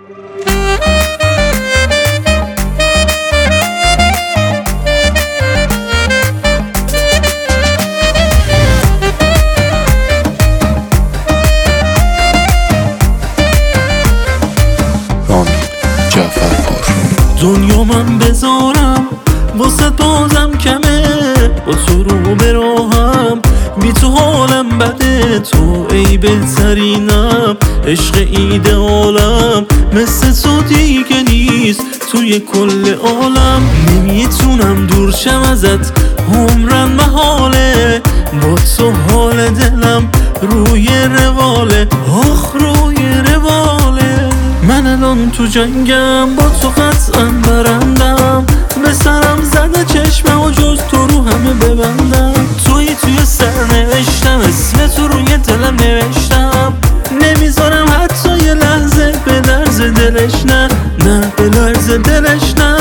دنیا من بذارم واسه بازم کمه، با تو رو براهم بی تو حالم بده. تو ای بهترینم، عشق ایدئالم، مثل تو دیگه نیست توی کل عالم. نمیتونم دور شم ازت، عمرم محاله، با تو حال دلم روی رواله، آخ روی رواله. من الان تو جنگم، با تو قطعا برندم، به سرم زده چشمه و جز تو رو همه ببندم. توی سرنوشتم، اسم تو روی دلم نوشتم، نمیذارم حتی یه لحظه به لرز دلش، نه نه به لرز دلش نه.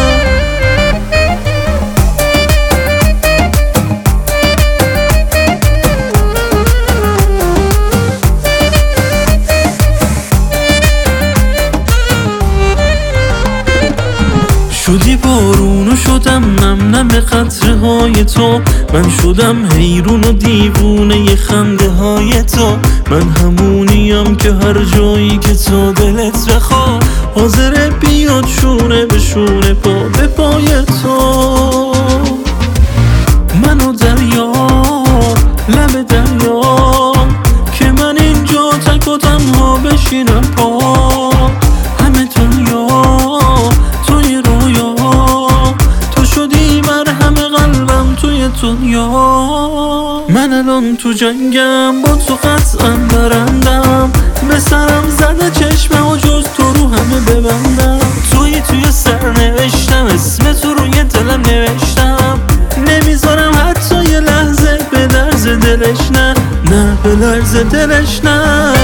شدی بارون و شدم نم نم قطره های تو، من شدم حیرون و دیوونه خنده های تو. من همونیم که هر جایی که تو دلت بخواد، حاضر بیاد شونه به شونه، پا به پای تو. من و دریا، لب دریا، که من اینجا تک و تنها بشینم پا. همه دنیا توی رویا، تو شدی مرهم قلبم توی دنیا. من الان تو جنگم، با تو قطعا برندم، به سرم زده چشمه و جز تو رو همه ببندم. توی سرنوشتم، اسم تو روی دلم نوشتم، نمیذارم حتی یه لحظه به لرز دلش، نه نه به لرز دلش نه.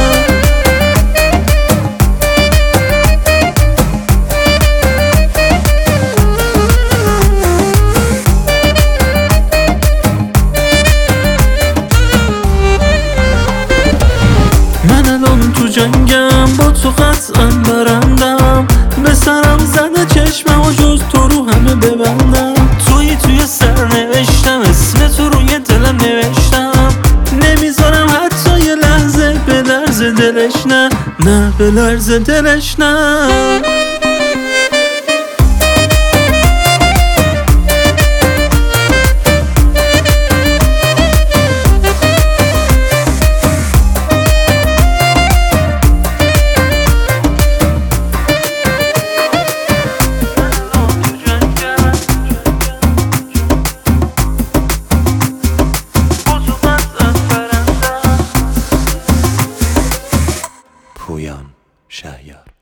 من الان تو جنگم، با تو قطعا برندم، به سرم زده چشمه و جز تو رو همه ببندم. توی سرنوشتم، اسم تو روی دلم نوشتم، نمیذارم حتی یه لحظه به لرز دلش، نه نه به لرز دلش نه. پویان شهریار.